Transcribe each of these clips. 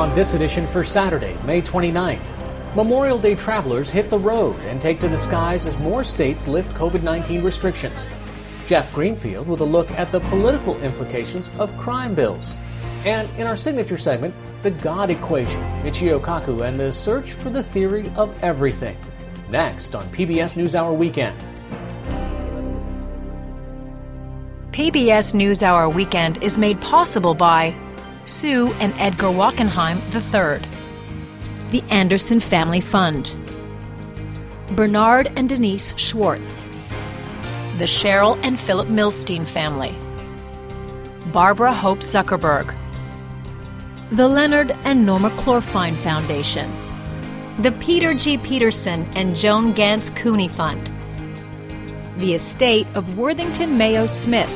on this edition for Saturday, May 29th. Memorial Day travelers hit the road and take to the skies as more states lift COVID-19 restrictions. Jeff Greenfield with a look at the political implications of crime bills. And in our signature segment, the God equation, Michio Kaku and the search for the theory of everything. Next on PBS NewsHour Weekend. PBS NewsHour Weekend is made possible by Sue and Edgar Wachenheim III, the Anderson Family Fund, Bernard and Denise Schwartz, the Cheryl and Philip Milstein family, Barbara Hope Zuckerberg, the Leonard and Norma Clorfine Foundation, the Peter G. Peterson and Joan Gantz Cooney Fund, the estate of Worthington Mayo Smith.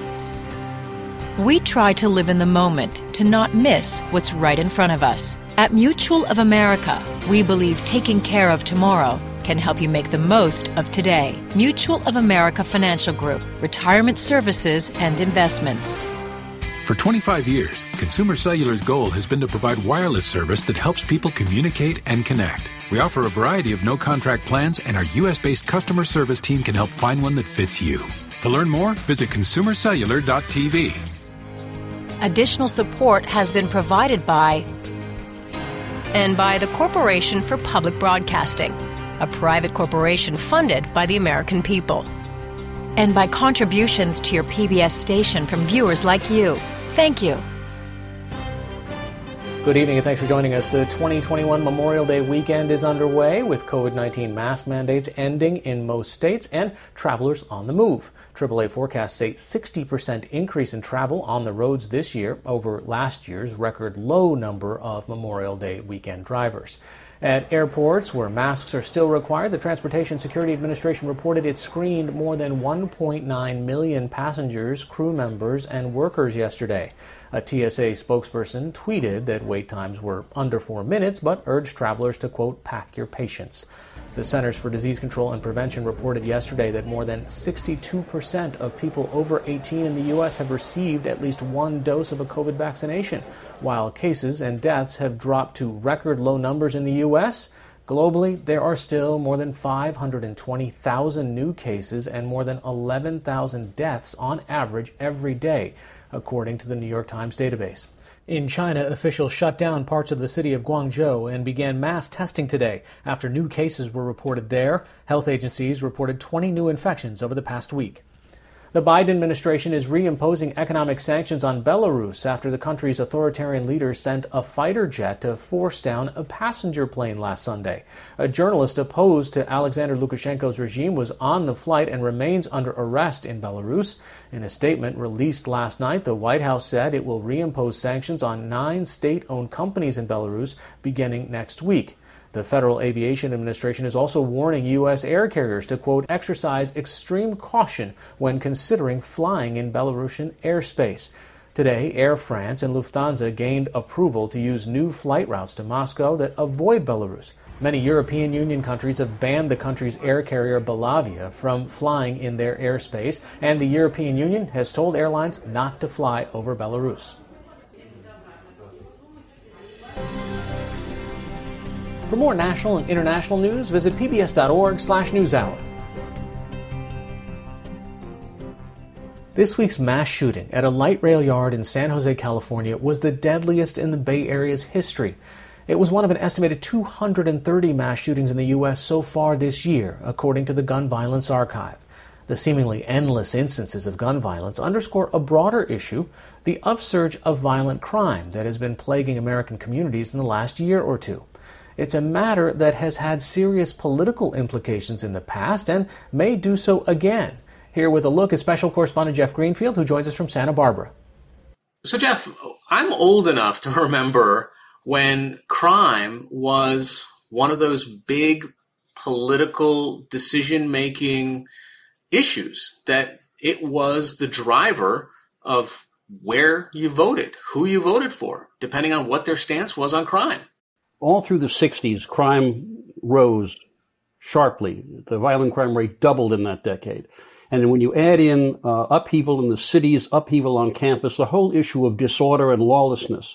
We try to live in the moment to not miss what's right in front of us. At Mutual of America, we believe taking care of tomorrow can help you make the most of today. Mutual of America Financial Group, retirement services and investments. For 25 years, Consumer Cellular's goal has been to provide wireless service that helps people communicate and connect. We offer a variety of no-contract plans, and our U.S.-based customer service team can help find one that fits you. To learn more, visit consumercellular.tv. Additional support has been provided by the Corporation for Public Broadcasting, a private corporation funded by the American people, and by contributions to your PBS station from viewers like you. Thank you. Good evening and thanks for joining us. The 2021 Memorial Day weekend is underway with COVID-19 mask mandates ending in most states and travelers on the move. AAA forecasts say 60% increase in travel on the roads this year over last year's record low number of Memorial Day weekend drivers. At airports where masks are still required, the Transportation Security Administration reported it screened more than 1.9 million passengers, crew members, and workers yesterday. A TSA spokesperson tweeted that wait times were under 4 minutes, but urged travelers to, quote, pack your patience. The Centers for Disease Control and Prevention reported yesterday that more than 62% of people over 18 in the U.S. have received at least one dose of a COVID vaccination. While cases and deaths have dropped to record low numbers in the U.S., globally, there are still more than 520,000 new cases and more than 11,000 deaths on average every day, according to the New York Times database. In China, officials shut down parts of the city of Guangzhou and began mass testing today after new cases were reported there. Health agencies reported 20 new infections over the past week. The Biden administration is reimposing economic sanctions on Belarus after the country's authoritarian leader sent a fighter jet to force down a passenger plane last Sunday. A journalist opposed to Alexander Lukashenko's regime was on the flight and remains under arrest in Belarus. In a statement released last night, the White House said it will reimpose sanctions on 9 state-owned companies in Belarus beginning next week. The Federal Aviation Administration is also warning U.S. air carriers to, quote, exercise extreme caution when considering flying in Belarusian airspace. Today, Air France and Lufthansa gained approval to use new flight routes to Moscow that avoid Belarus. Many European Union countries have banned the country's air carrier Belavia from flying in their airspace, and the European Union has told airlines not to fly over Belarus. For more national and international news, visit pbs.org/newshour. This week's mass shooting at a light rail yard in San Jose, California, was the deadliest in the Bay Area's history. It was one of an estimated 230 mass shootings in the U.S. so far this year, according to the Gun Violence Archive. The seemingly endless instances of gun violence underscore a broader issue, the upsurge of violent crime that has been plaguing American communities in the last year or two. It's a matter that has had serious political implications in the past and may do so again. Here with a look is special correspondent Jeff Greenfield, who joins us from Santa Barbara. So, Jeff, I'm old enough to remember when crime was one of those big political decision-making issues, that it was the driver of where you voted, who you voted for, depending on what their stance was on crime. All through the 60s, crime rose sharply. The violent crime rate doubled in that decade. And when you add in upheaval in the cities, upheaval on campus, the whole issue of disorder and lawlessness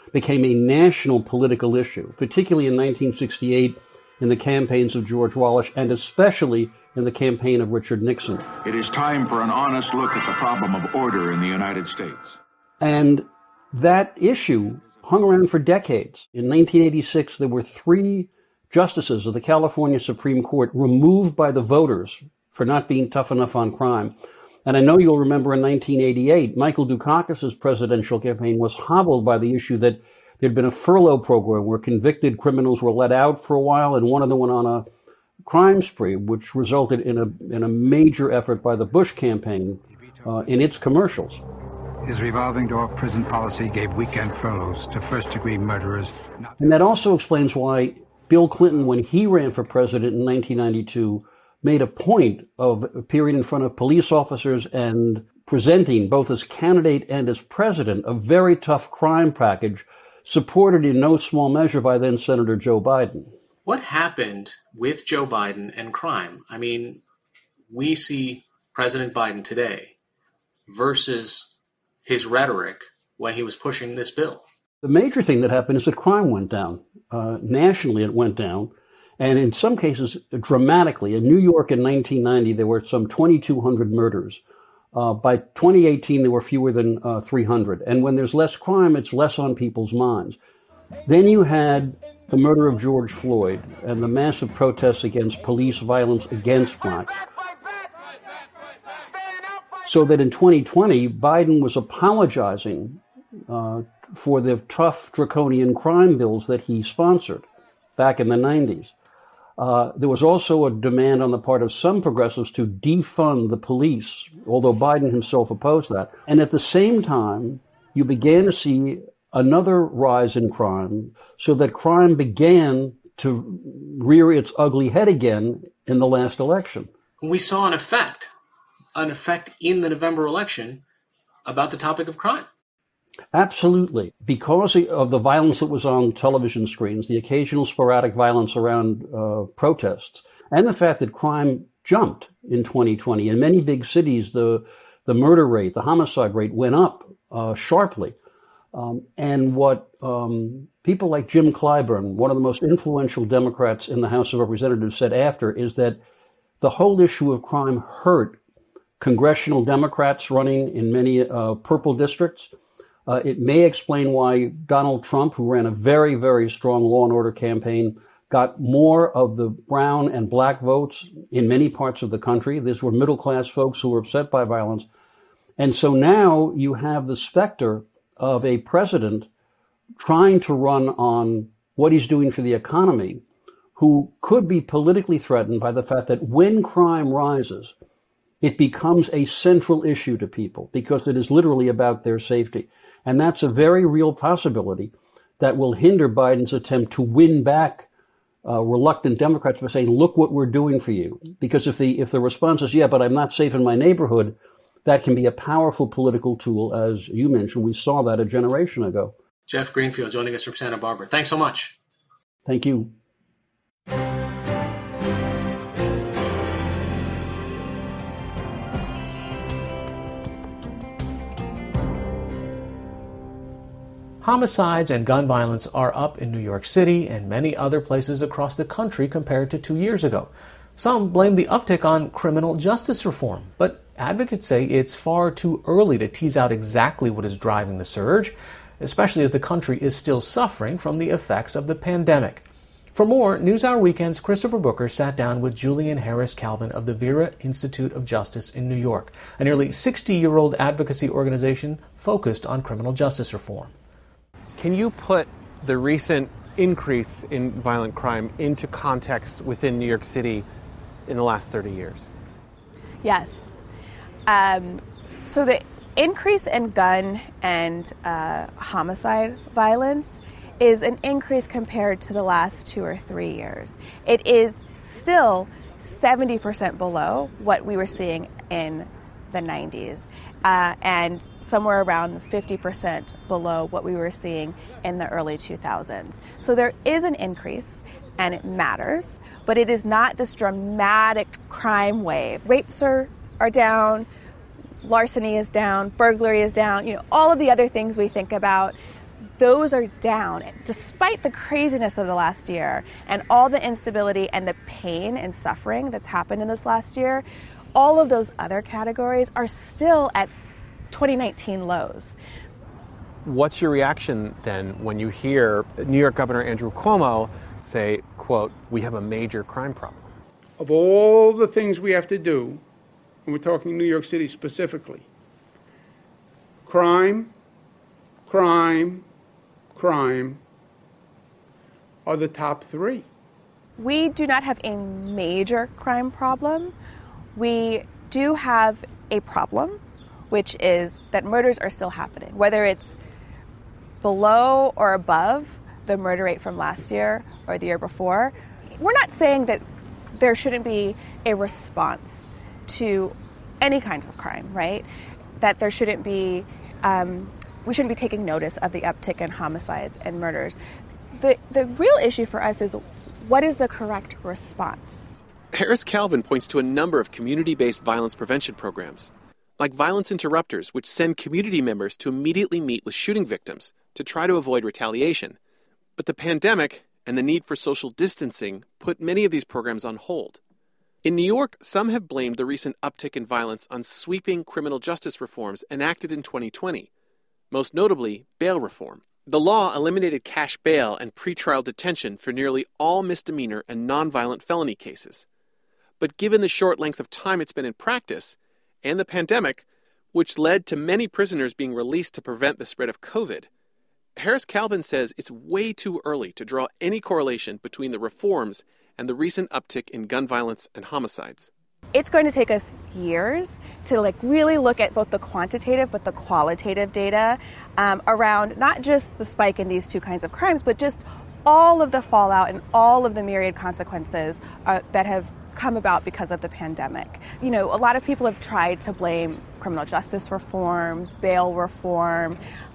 became a national political issue, particularly in 1968 in the campaigns of George Wallace and especially in the campaign of Richard Nixon. It is time for an honest look at the problem of order in the United States. And that issue hung around for decades. In 1986, there were 3 justices of the California Supreme Court removed by the voters for not being tough enough on crime. And I know you'll remember in 1988, Michael Dukakis' presidential campaign was hobbled by the issue that there'd been a furlough program where convicted criminals were let out for a while, and one of them went on a crime spree, which resulted in a major effort by the Bush campaign in its commercials. His revolving door prison policy gave weekend furloughs to first-degree murderers. And that also explains why Bill Clinton, when he ran for president in 1992, made a point of appearing in front of police officers and presenting, both as candidate and as president, a very tough crime package supported in no small measure by then Senator Joe Biden. What happened with Joe Biden and crime? I mean, we see President Biden today versus his rhetoric when he was pushing this bill. The major thing that happened is that crime went down. Nationally, it went down. And in some cases, dramatically. In New York in 1990, there were some 2,200 murders. By 2018, there were fewer than 300. And when there's less crime, it's less on people's minds. Then you had the murder of George Floyd and the massive protests against police violence against blacks. So that in 2020, Biden was apologizing for the tough draconian crime bills that he sponsored back in the 90s. There was also a demand on the part of some progressives to defund the police, although Biden himself opposed that. And at the same time, you began to see another rise in crime, so that crime began to rear its ugly head again in the last election. We saw an effect in the November election about the topic of crime. Absolutely. Because of the violence that was on television screens, the occasional sporadic violence around protests, and the fact that crime jumped in 2020. In many big cities, the murder rate, the homicide rate went up sharply. And what people like Jim Clyburn, one of the most influential Democrats in the House of Representatives, said after is that the whole issue of crime hurt congressional Democrats running in many purple districts. It may explain why Donald Trump, who ran a very, very strong law and order campaign, got more of the brown and black votes in many parts of the country. These were middle-class folks who were upset by violence. And so now you have the specter of a president trying to run on what he's doing for the economy, who could be politically threatened by the fact that when crime rises, it becomes a central issue to people because it is literally about their safety. And that's a very real possibility that will hinder Biden's attempt to win back reluctant Democrats by saying, look what we're doing for you. Because if the response is, yeah, but I'm not safe in my neighborhood, that can be a powerful political tool. As you mentioned, we saw that a generation ago. Jeff Greenfield joining us from Santa Barbara. Thanks so much. Thank you. Homicides and gun violence are up in New York City and many other places across the country compared to 2 years ago. Some blame the uptick on criminal justice reform, but advocates say it's far too early to tease out exactly what is driving the surge, especially as the country is still suffering from the effects of the pandemic. For more, NewsHour Weekend's Christopher Booker sat down with Julian Harris Calvin of the Vera Institute of Justice in New York, a nearly 60-year-old advocacy organization focused on criminal justice reform. Can you put the recent increase in violent crime into context within New York City in the last 30 years? Yes. So the increase in gun and homicide violence is an increase compared to the last 2 or 3 years. It is still 70% below what we were seeing in the 90s. And somewhere around 50% below what we were seeing in the early 2000s. So there is an increase, and it matters, but it is not this dramatic crime wave. Rapes are down, larceny is down, burglary is down, all of the other things we think about. those are down despite the craziness of the last year and all the instability and the pain and suffering that's happened in this last year. All of those other categories are still at 2019 lows. What's your reaction then when you hear New York Governor Andrew Cuomo say, quote, "We have a major crime problem"? Of all the things we have to do, and we're talking New York City specifically, crime are the top three. We do not have a major crime problem. We do have a problem, which is that murders are still happening, whether it's below or above the murder rate from last year or the year before. We're not saying that there shouldn't be a response to any kinds of crime, right? That there shouldn't be, we shouldn't be taking notice of the uptick in homicides and murders. The real issue for us is, what is the correct response? Harris Calvin points to a number of community-based violence prevention programs, like Violence Interrupters, which send community members to immediately meet with shooting victims to try to avoid retaliation. But the pandemic and the need for social distancing put many of these programs on hold. In New York, some have blamed the recent uptick in violence on sweeping criminal justice reforms enacted in 2020, most notably bail reform. The law eliminated cash bail and pretrial detention for nearly all misdemeanor and nonviolent felony cases. But given the short length of time it's been in practice, and the pandemic, which led to many prisoners being released to prevent the spread of COVID, Harris Calvin says it's way too early to draw any correlation between the reforms and the recent uptick in gun violence and homicides. It's going to take us years to really look at both the quantitative but the qualitative data around not just the spike in these two kinds of crimes, but just all of the fallout and all of the myriad consequences that have come about because of the pandemic. You know, a lot of people have tried to blame criminal justice reform, bail reform,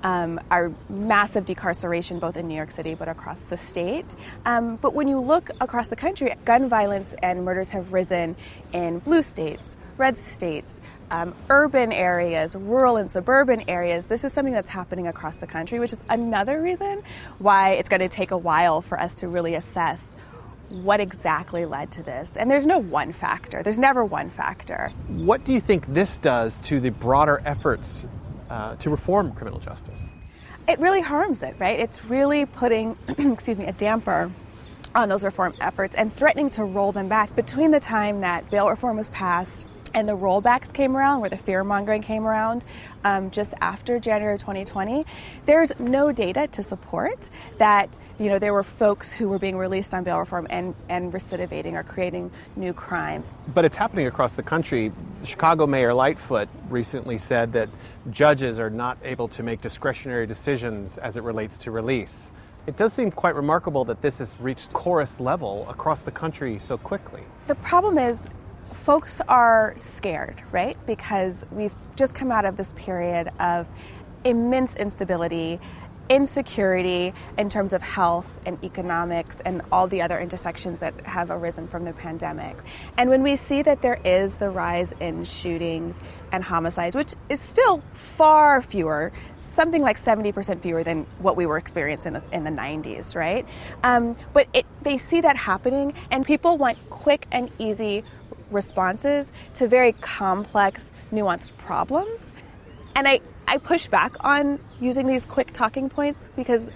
our massive decarceration both in New York City but across the state. But when you look across the country, gun violence and murders have risen in blue states, red states, urban areas, rural and suburban areas. This is something that's happening across the country, which is another reason why it's going to take a while for us to really assess what exactly led to this. And there's no one factor. There's never one factor. What do you think this does to the broader efforts to reform criminal justice? It really harms it, right? It's really putting, a damper on those reform efforts and threatening to roll them back. Between the time that bail reform was passed and the rollbacks came around, where the fear-mongering came around just after January 2020, there's no data to support that, there were folks who were being released on bail reform and recidivating or creating new crimes. But it's happening across the country. Chicago Mayor Lightfoot recently said that judges are not able to make discretionary decisions as it relates to release. It does seem quite remarkable that this has reached chorus level across the country so quickly. The problem is, folks are scared, right? Because we've just come out of this period of immense instability, insecurity in terms of health and economics and all the other intersections that have arisen from the pandemic. And when we see that there is the rise in shootings and homicides, which is still far fewer, something like 70% fewer than what we were experiencing in the 90s, right? But they see that happening, and people want quick and easy responses to very complex, nuanced problems. And I push back on using these quick talking points because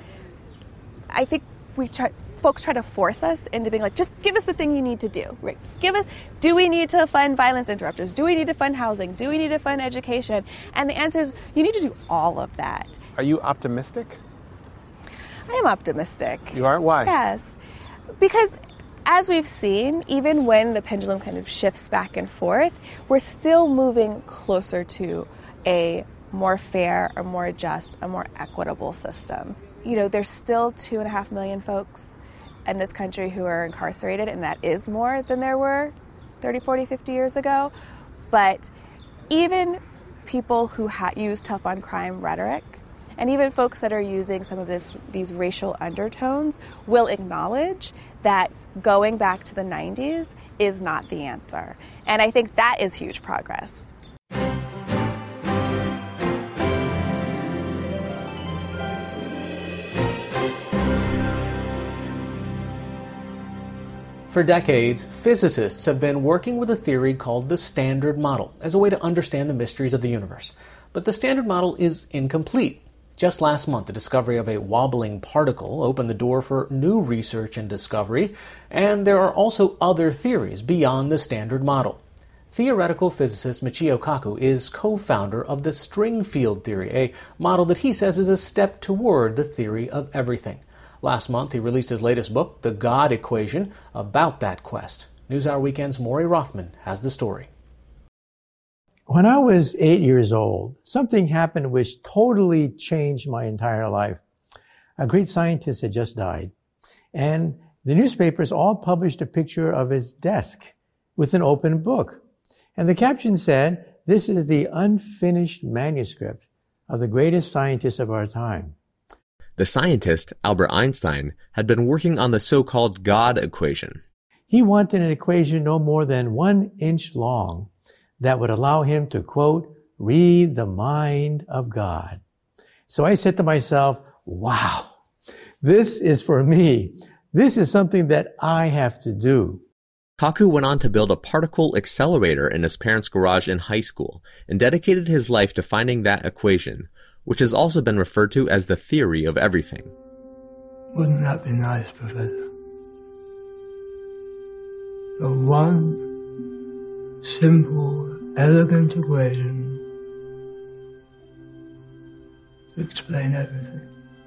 I think folks try to force us into being like, just give us the thing you need to do. Right? Do we need to fund violence interrupters? Do we need to fund housing? Do we need to fund education? And the answer is, you need to do all of that. Are you optimistic? I am optimistic. You are? Why? Yes. Because as we've seen, even when the pendulum kind of shifts back and forth, we're still moving closer to a more fair, a more just, a more equitable system. There's still 2.5 million folks in this country who are incarcerated, and that is more than there were 30, 40, 50 years ago. But even people who use tough on crime rhetoric, and even folks that are using some of these racial undertones, will acknowledge that going back to the 90s is not the answer. And I think that is huge progress. For decades, physicists have been working with a theory called the Standard Model as a way to understand the mysteries of the universe. But the Standard Model is incomplete. Just last month, the discovery of a wobbling particle opened the door for new research and discovery, and there are also other theories beyond the Standard Model. Theoretical physicist Michio Kaku is co-founder of the string field theory, a model that he says is a step toward the theory of everything. Last month, he released his latest book, The God Equation, about that quest. NewsHour Weekend's Maury Rothman has the story. When I was 8 years old, something happened which totally changed my entire life. A great scientist had just died, and the newspapers all published a picture of his desk with an open book. And the caption said, "This is the unfinished manuscript of the greatest scientist of our time." The scientist, Albert Einstein, had been working on the so-called God equation. He wanted an equation no more than 1 inch long that would allow him to, quote, read the mind of God. So I said to myself, wow, this is for me. This is something that I have to do. Kaku went on to build a particle accelerator in his parents' garage in high school and dedicated his life to finding that equation, which has also been referred to as the theory of everything. Wouldn't that be nice, Professor? The one simple, elegant equation to explain everything.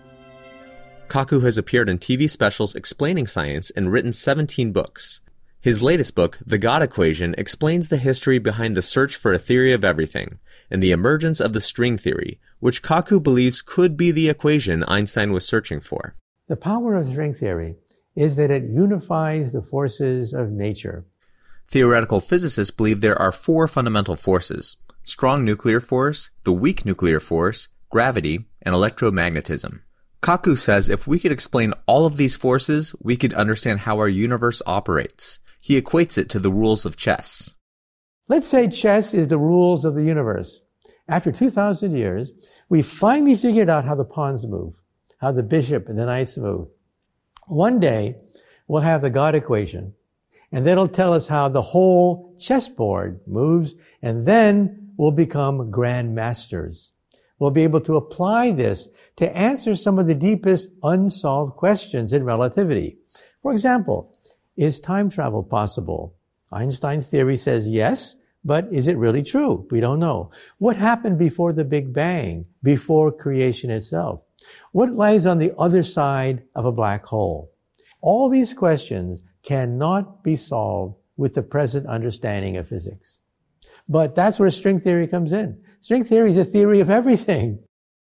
Kaku has appeared in TV specials explaining science and written 17 books. His latest book, The God Equation, explains the history behind the search for a theory of everything and the emergence of the string theory, which Kaku believes could be the equation Einstein was searching for. The power of string theory is that it unifies the forces of nature. Theoretical physicists believe there are 4 fundamental forces: strong nuclear force, the weak nuclear force, gravity, and electromagnetism. Kaku says if we could explain all of these forces, we could understand how our universe operates. He equates it to the rules of chess. Let's say chess is the rules of the universe. After 2,000 years, we finally figured out how the pawns move, how the bishop and the knights move. One day, we'll have the God equation, and that'll tell us how the whole chessboard moves, and then we'll become grand masters. We'll be able to apply this to answer some of the deepest unsolved questions in relativity. For example, is time travel possible? Einstein's theory says yes, but is it really true? We don't know. What happened before the Big Bang, before creation itself? What lies on the other side of a black hole? All these questions cannot be solved with the present understanding of physics. But that's where string theory comes in. String theory is a theory of everything.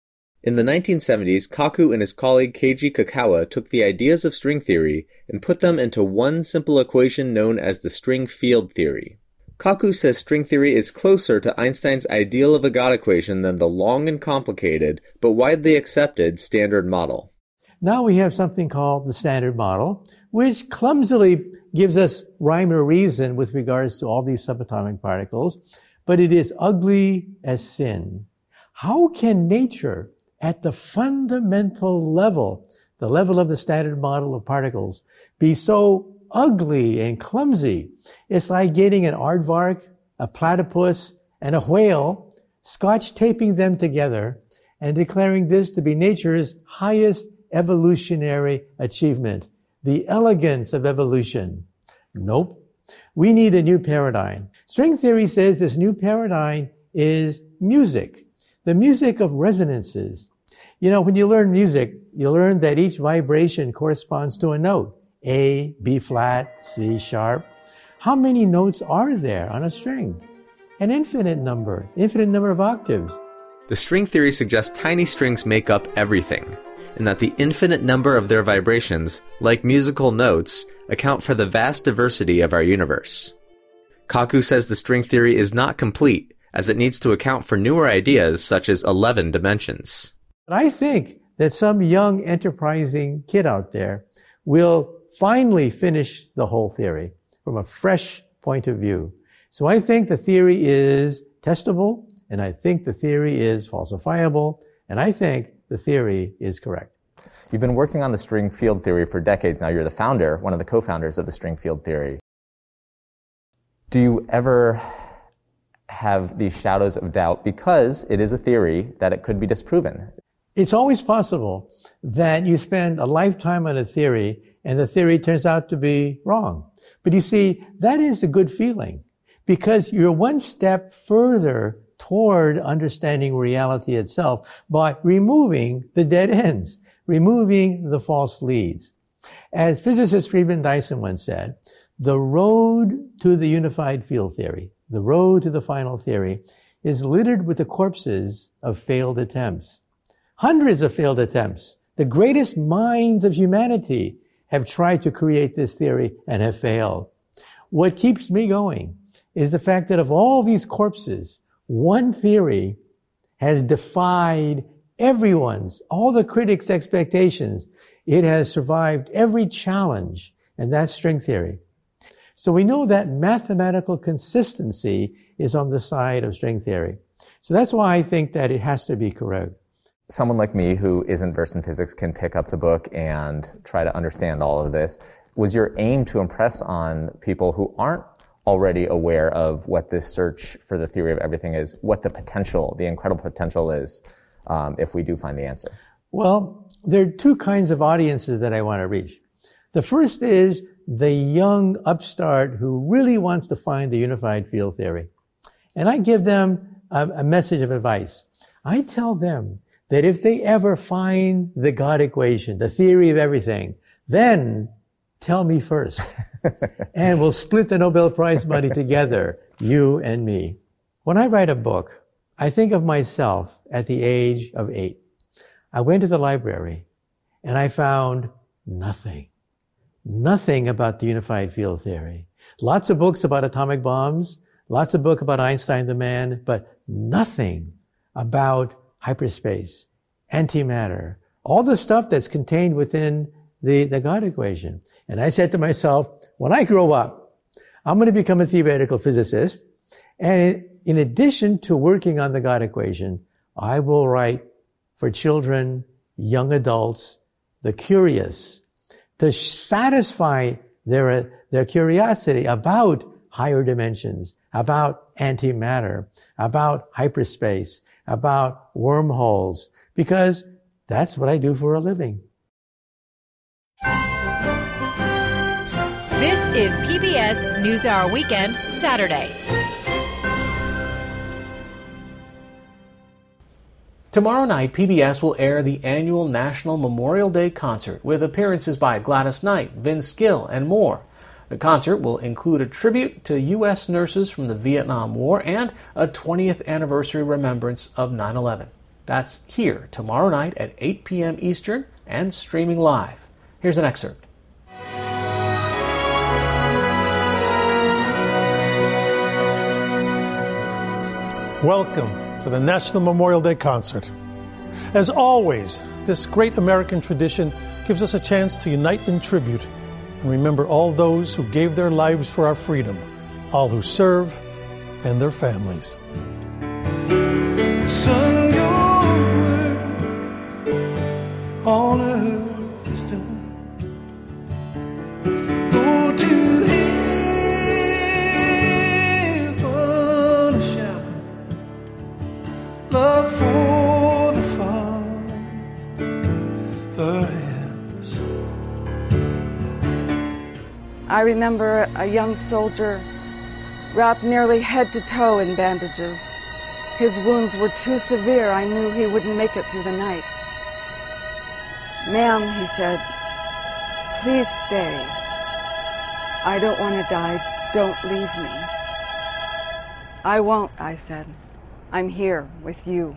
In the 1970s, Kaku and his colleague Keiji Kakawa took the ideas of string theory and put them into one simple equation known as the string field theory. Kaku says string theory is closer to Einstein's ideal of a God equation than the long and complicated, but widely accepted, Standard Model. Now we have something called the Standard Model, which clumsily gives us rhyme or reason with regards to all these subatomic particles, but it is ugly as sin. How can nature, at the fundamental level, the level of the Standard Model of particles, be so ugly and clumsy? It's like getting an aardvark, a platypus, and a whale, scotch taping them together and declaring this to be nature's highest evolutionary achievement, the elegance of evolution. Nope. We need a new paradigm. String theory says this new paradigm is music, the music of resonances. You know, when you learn music, you learn that each vibration corresponds to a note. A, B flat, C sharp. How many notes are there on a string? An infinite number of octaves. The string theory suggests tiny strings make up everything, and that the infinite number of their vibrations, like musical notes, account for the vast diversity of our universe. Kaku says the string theory is not complete, as it needs to account for newer ideas such as 11 dimensions. I think that some young enterprising kid out there will finally finish the whole theory from a fresh point of view. So I think the theory is testable, and I think the theory is falsifiable, and I think the theory is correct. You've been working on the string field theory for decades now. You're the founder, one of the co-founders of the string field theory. Do you ever have these shadows of doubt because it is a theory that it could be disproven? It's always possible that you spend a lifetime on a theory and the theory turns out to be wrong. But you see, that is a good feeling because you're one step further toward understanding reality itself by removing the dead ends, removing the false leads. As physicist Freeman Dyson once said, the road to the unified field theory, the road to the final theory, is littered with the corpses of failed attempts. Hundreds of failed attempts. The greatest minds of humanity have tried to create this theory and have failed. What keeps me going is the fact that of all these corpses, one theory has defied everyone's, all the critics' expectations. It has survived every challenge, and that's string theory. So we know that mathematical consistency is on the side of string theory. So that's why I think that it has to be correct. Someone like me who isn't versed in physics can pick up the book and try to understand all of this. Was your aim to impress on people who aren't already aware of what this search for the theory of everything is, what the potential, the incredible potential is, if we do find the answer? Well, there are two kinds of audiences that I want to reach. The first is the young upstart who really wants to find the unified field theory. And I give them a message of advice. I tell them that if they ever find the God equation, the theory of everything, then tell me first. And we'll split the Nobel Prize money together, you and me. When I write a book, I think of myself at the age of 8. I went to the library and I found nothing. Nothing about the unified field theory. Lots of books about atomic bombs, lots of books about Einstein the man, but nothing about hyperspace, antimatter, all the stuff that's contained within the God equation. And I said to myself, when I grow up, I'm going to become a theoretical physicist. And in addition to working on the God equation, I will write for children, young adults, the curious, to satisfy their curiosity about higher dimensions, about antimatter, about hyperspace, about wormholes, because that's what I do for a living. This is PBS NewsHour Weekend, Saturday. Tomorrow night, PBS will air the annual National Memorial Day Concert with appearances by Gladys Knight, Vince Gill, and more. The concert will include a tribute to U.S. nurses from the Vietnam War and a 20th anniversary remembrance of 9/11. That's here tomorrow night at 8 p.m. Eastern and streaming live. Here's an excerpt. Welcome to the National Memorial Day Concert. As always, this great American tradition gives us a chance to unite in tribute and remember all those who gave their lives for our freedom, all who serve, and their families. Son, your work on earth is done. Go to heaven shouting, love for the Father and the Son. I remember a young soldier wrapped nearly head to toe in bandages. His wounds were too severe. I knew he wouldn't make it through the night. "Ma'am," he said, "please stay. I don't want to die. Don't leave me." "I won't," I said. "I'm here with you."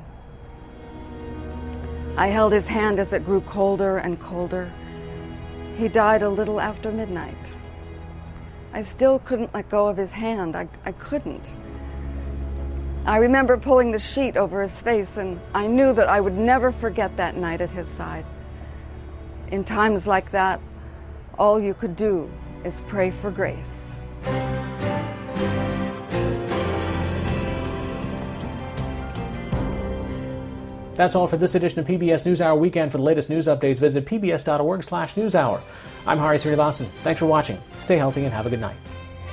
I held his hand as it grew colder and colder. He died a little after midnight. I still couldn't let go of his hand. I couldn't. I remember pulling the sheet over his face, and I knew that I would never forget that night at his side. In times like that, all you could do is pray for grace. That's all for this edition of PBS NewsHour Weekend. For the latest news updates, visit pbs.org/newshour. I'm Hari Srinivasan. Thanks for watching. Stay healthy and have a good night.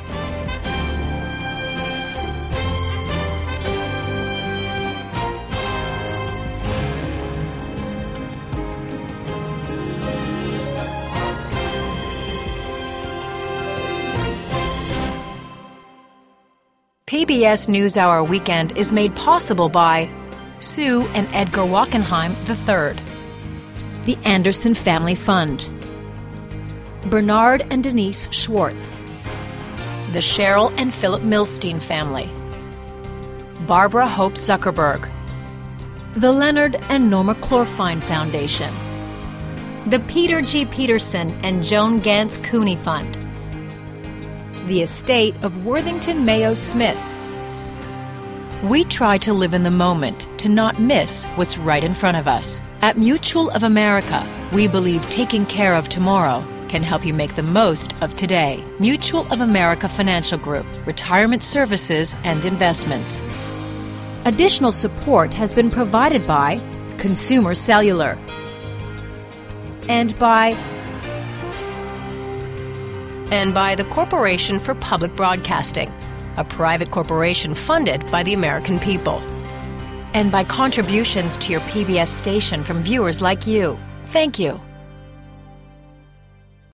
PBS NewsHour Weekend is made possible by Sue and Edgar Wachenheim III, the Anderson Family Fund, Bernard and Denise Schwartz, the Cheryl and Philip Milstein family, Barbara Hope Zuckerberg, the Leonard and Norma Clorfine Foundation, the Peter G. Peterson and Joan Gantz Cooney Fund, the estate of Worthington Mayo Smith. We try to live in the moment to not miss what's right in front of us. At Mutual of America, we believe taking care of tomorrow can help you make the most of today. Mutual of America Financial Group, Retirement Services and Investments. Additional support has been provided by Consumer Cellular and by the Corporation for Public Broadcasting, a private corporation funded by the American people, and by contributions to your PBS station from viewers like you. Thank you.